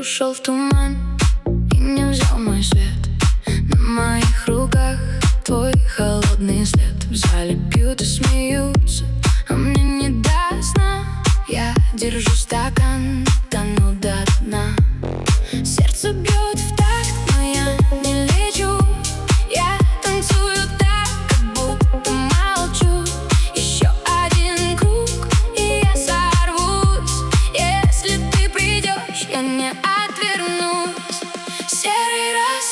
ушел в туман и не взял мой свет. На моих руках твой холодный след. В зале пьют и смеются, а мне не до сна. Я держу стакан, тону до дна. Сердце бьет в такт, но я не лечу. Я танцую так, как будто молчу. Еще один круг, и я сорвусь. Если ты придешь, я не отвернусь. Серый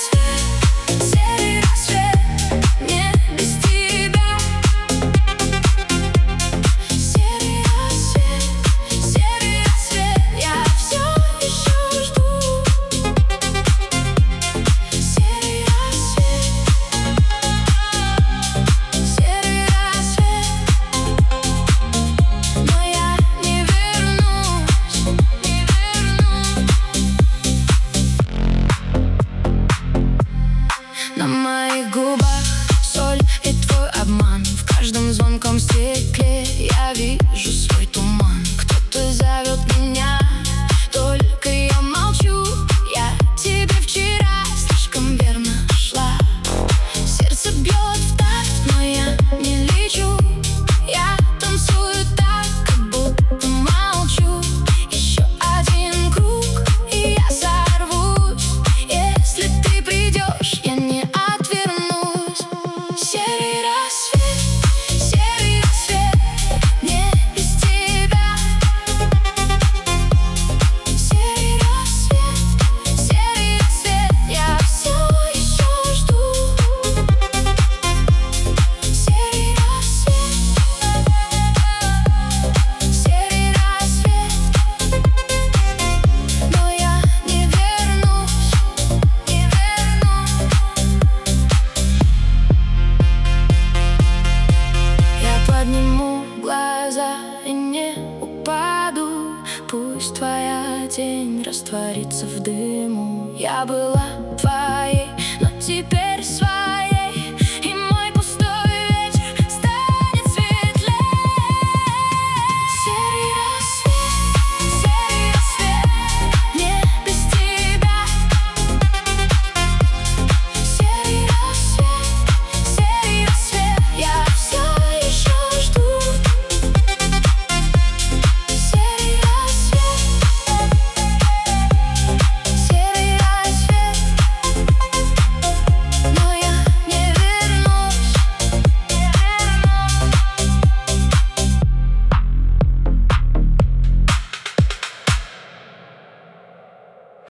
рассвет, мне без тебя. Серый рассвет, я все еще жду. Серый рассвет, но я не вернусь, не вернусь. На моих губах соль и твой обман. В каждом звонком стекле я вижу свой туман. Кто-то зовет меня, только я молчу. Я тебе вчера слишком верно шла. Сердце бьет в такт, но я не лечу. Я танцую так, как будто молчу. Еще один круг, и я сорвусь. Если ты придешь, я не отвернусь. Серый рассвет, мне без тебя. Серый рассвет, я все еще жду. Серый рассвет, но я не вернусь, не вернусь. Я подниму глаза и не упаду. Пусть твоя тень растворится в дыму. Я была твоей, но теперь